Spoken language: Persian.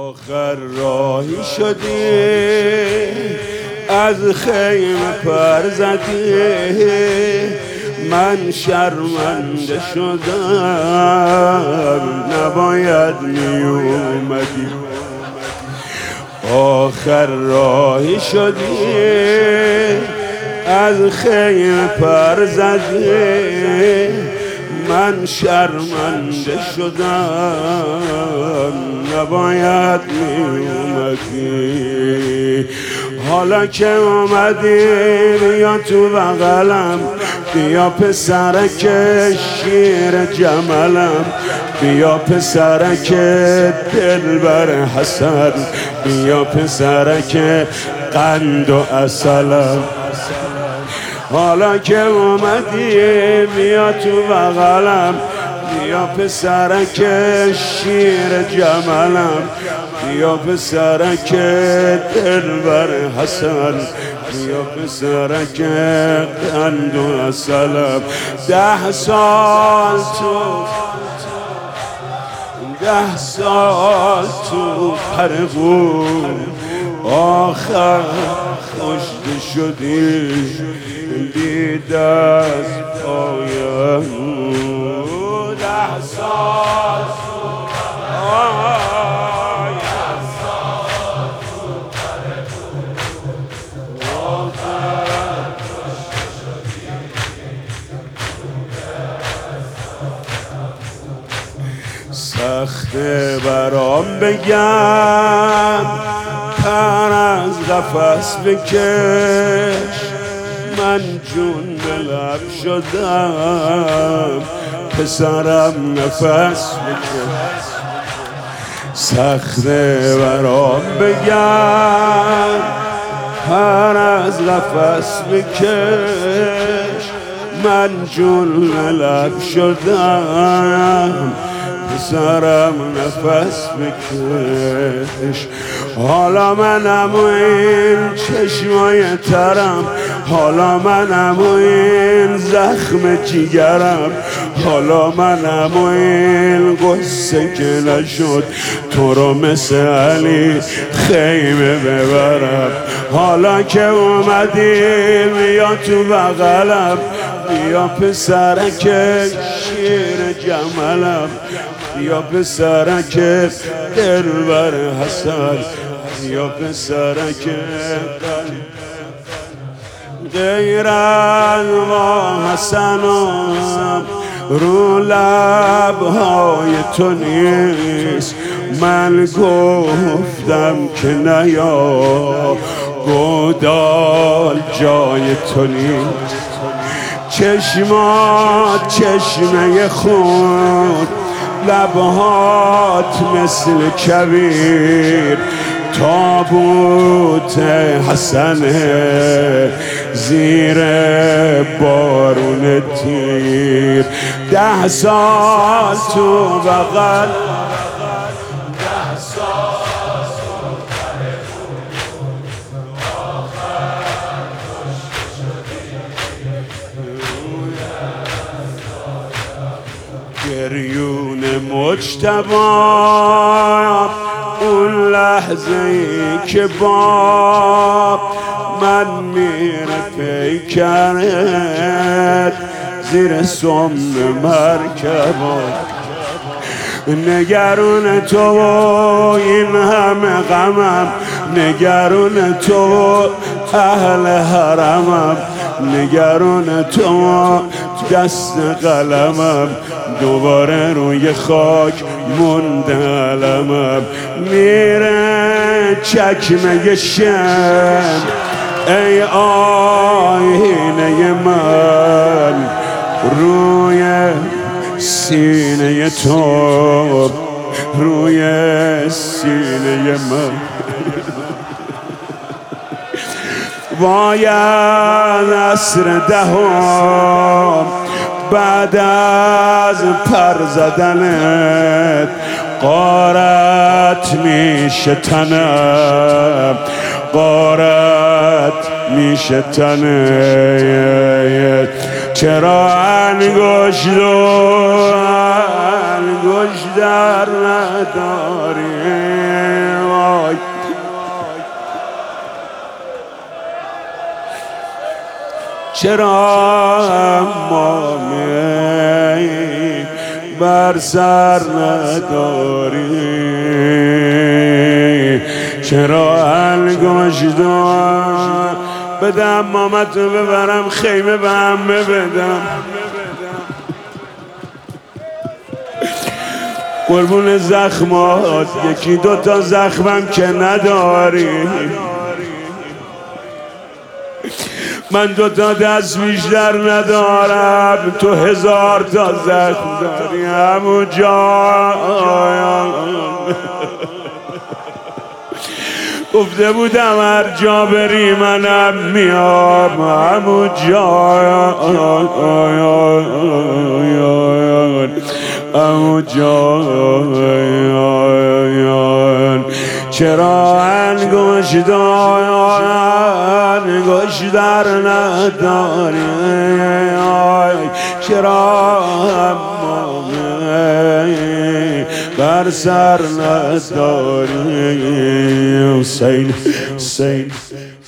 آخر راهی شدی از خیمه پر زدی من شرمنده شدم نباید می اومدی آخر راهی شدی از خیمه پر زدی من شرمنده شدم نباید می اومدی حالا که اومدی بیا تو بغلم بیا پسرک شیر جملم بیا پسرک دلبر حسن بیا پسرک قند و عسلم حالا که اومدی بیا تو بغلم بیا پسرک شیر جملم بیا پسرک دلبر حسن بیا پسرک قند و عسلم 10 سال تو پرگون آخر کشته شدی بی دست پایم 10 سال سخته برام بگم پر از قفس بکش من جون به لب شدم پسرم نفس بکش سخته برام بگم پر از قفس بکش من جون به لب شدم پسرم نفس بکش حالا منم و این چشمای ترم حالا منم و این زخم جیگرم حالا منم و این قصه که نشد تو رو مثل علی خیمه ببرم حالا که اومدی بیا تو بغلم بیا پسرک شیر جملم بیا پسرک دلبر حسن بیا پسرک غیر از ما حسنم رو لبهای تو نیست من گفتم که نیا گودال جای تو نیست چشمات چشمه خون لبهات مثل کبیر تابوت حسنه زیر بارون تیر 10 سال تو بغل گریون مجتبی اون لحظه ای که با من میره پیکرت زیر سم مرکبات نگرون تو این همه غمم نگرون تو اهل حرمم نگرون تو دست قلمم دوباره روی خاک مونده علمم میره چکمه شم ای آینه من روی سینه تو روی سینه من باید عصر دهم بعد از پر زدنت غارت میشه تنم غارت میشه تنت چرا انگشت در نداری چرا امامی بر سر نداری؟ چرا انگشتان بدم مامتو ببرم خیمه به همه بدم؟ قربون زخمات یکی دوتا زخمم که نداری. من دوتا دست بیشتر ندارم، تو 1000 تا زخم داری. عمو جان گفته بودم هر جا بری منم میام. عمو جان عمو جان چرا انگشتر نداری؟ چرا امامی بر سر نداری؟ حسین